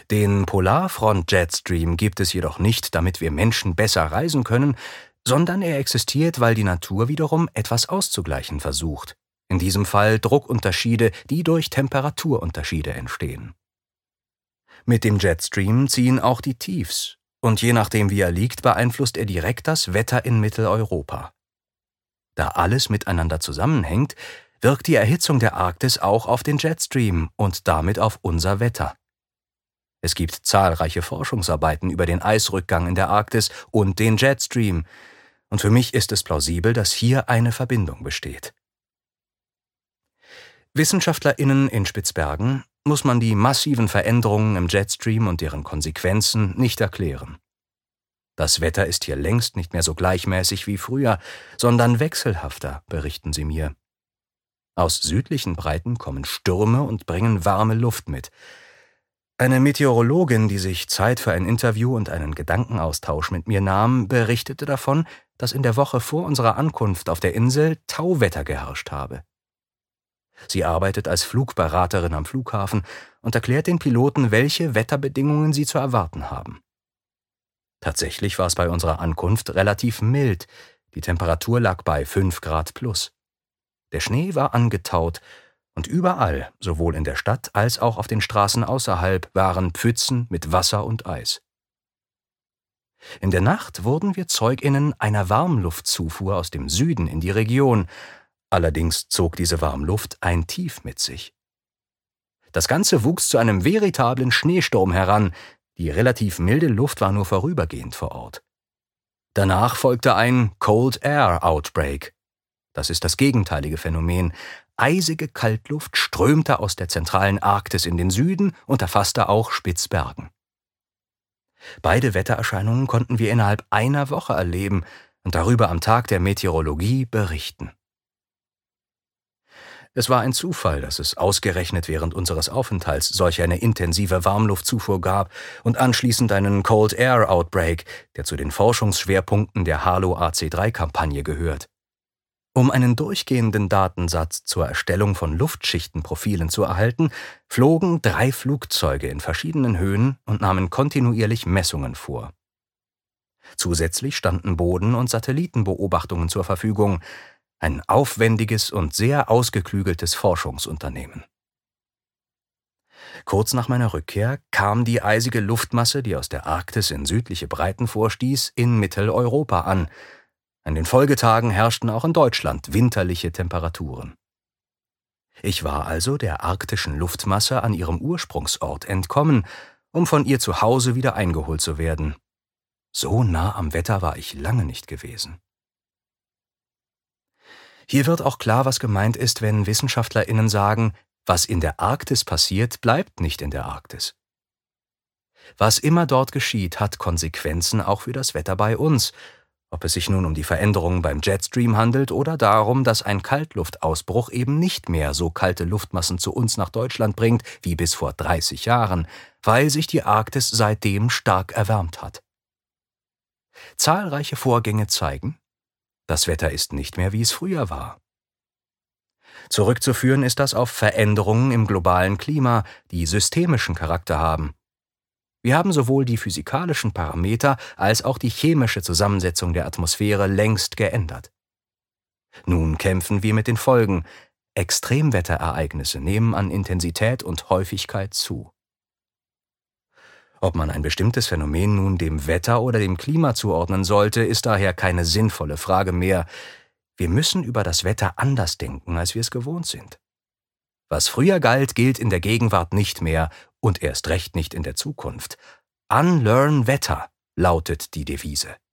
Den Polarfront-Jetstream gibt es jedoch nicht, damit wir Menschen besser reisen können, sondern er existiert, weil die Natur wiederum etwas auszugleichen versucht. In diesem Fall Druckunterschiede, die durch Temperaturunterschiede entstehen. Mit dem Jetstream ziehen auch die Tiefs, und je nachdem wie er liegt, beeinflusst er direkt das Wetter in Mitteleuropa. Da alles miteinander zusammenhängt, wirkt die Erhitzung der Arktis auch auf den Jetstream und damit auf unser Wetter. Es gibt zahlreiche Forschungsarbeiten über den Eisrückgang in der Arktis und den Jetstream, und für mich ist es plausibel, dass hier eine Verbindung besteht. WissenschaftlerInnen in Spitzbergen muss man die massiven Veränderungen im Jetstream und deren Konsequenzen nicht erklären. Das Wetter ist hier längst nicht mehr so gleichmäßig wie früher, sondern wechselhafter, berichten sie mir. Aus südlichen Breiten kommen Stürme und bringen warme Luft mit. Eine Meteorologin, die sich Zeit für ein Interview und einen Gedankenaustausch mit mir nahm, berichtete davon, dass in der Woche vor unserer Ankunft auf der Insel Tauwetter geherrscht habe. Sie arbeitet als Flugberaterin am Flughafen und erklärt den Piloten, welche Wetterbedingungen sie zu erwarten haben. Tatsächlich war es bei unserer Ankunft relativ mild, die Temperatur lag bei 5 Grad plus. Der Schnee war angetaut und überall, sowohl in der Stadt als auch auf den Straßen außerhalb, waren Pfützen mit Wasser und Eis. In der Nacht wurden wir ZeugInnen einer Warmluftzufuhr aus dem Süden in die Region. Allerdings zog diese Warmluft ein Tief mit sich. Das Ganze wuchs zu einem veritablen Schneesturm heran. Die relativ milde Luft war nur vorübergehend vor Ort. Danach folgte ein Cold Air Outbreak. Das ist das gegenteilige Phänomen. Eisige Kaltluft strömte aus der zentralen Arktis in den Süden und erfasste auch Spitzbergen. Beide Wettererscheinungen konnten wir innerhalb einer Woche erleben und darüber am Tag der Meteorologie berichten. Es war ein Zufall, dass es ausgerechnet während unseres Aufenthalts solch eine intensive Warmluftzufuhr gab und anschließend einen Cold Air Outbreak, der zu den Forschungsschwerpunkten der Halo-AC3-Kampagne gehört. Um einen durchgehenden Datensatz zur Erstellung von Luftschichtenprofilen zu erhalten, flogen 3 Flugzeuge in verschiedenen Höhen und nahmen kontinuierlich Messungen vor. Zusätzlich standen Boden- und Satellitenbeobachtungen zur Verfügung. Ein aufwendiges und sehr ausgeklügeltes Forschungsunternehmen. Kurz nach meiner Rückkehr kam die eisige Luftmasse, die aus der Arktis in südliche Breiten vorstieß, in Mitteleuropa an. An den Folgetagen herrschten auch in Deutschland winterliche Temperaturen. Ich war also der arktischen Luftmasse an ihrem Ursprungsort entkommen, um von ihr zu Hause wieder eingeholt zu werden. So nah am Wetter war ich lange nicht gewesen. Hier wird auch klar, was gemeint ist, wenn WissenschaftlerInnen sagen, was in der Arktis passiert, bleibt nicht in der Arktis. Was immer dort geschieht, hat Konsequenzen auch für das Wetter bei uns, ob es sich nun um die Veränderungen beim Jetstream handelt oder darum, dass ein Kaltluftausbruch eben nicht mehr so kalte Luftmassen zu uns nach Deutschland bringt wie bis vor 30 Jahren, weil sich die Arktis seitdem stark erwärmt hat. Zahlreiche Vorgänge zeigen, das Wetter ist nicht mehr, wie es früher war. Zurückzuführen ist das auf Veränderungen im globalen Klima, die systemischen Charakter haben. Wir haben sowohl die physikalischen Parameter als auch die chemische Zusammensetzung der Atmosphäre längst geändert. Nun kämpfen wir mit den Folgen. Extremwetterereignisse nehmen an Intensität und Häufigkeit zu. Ob man ein bestimmtes Phänomen nun dem Wetter oder dem Klima zuordnen sollte, ist daher keine sinnvolle Frage mehr. Wir müssen über das Wetter anders denken, als wir es gewohnt sind. Was früher galt, gilt in der Gegenwart nicht mehr und erst recht nicht in der Zukunft. Unlearn Wetter lautet die Devise.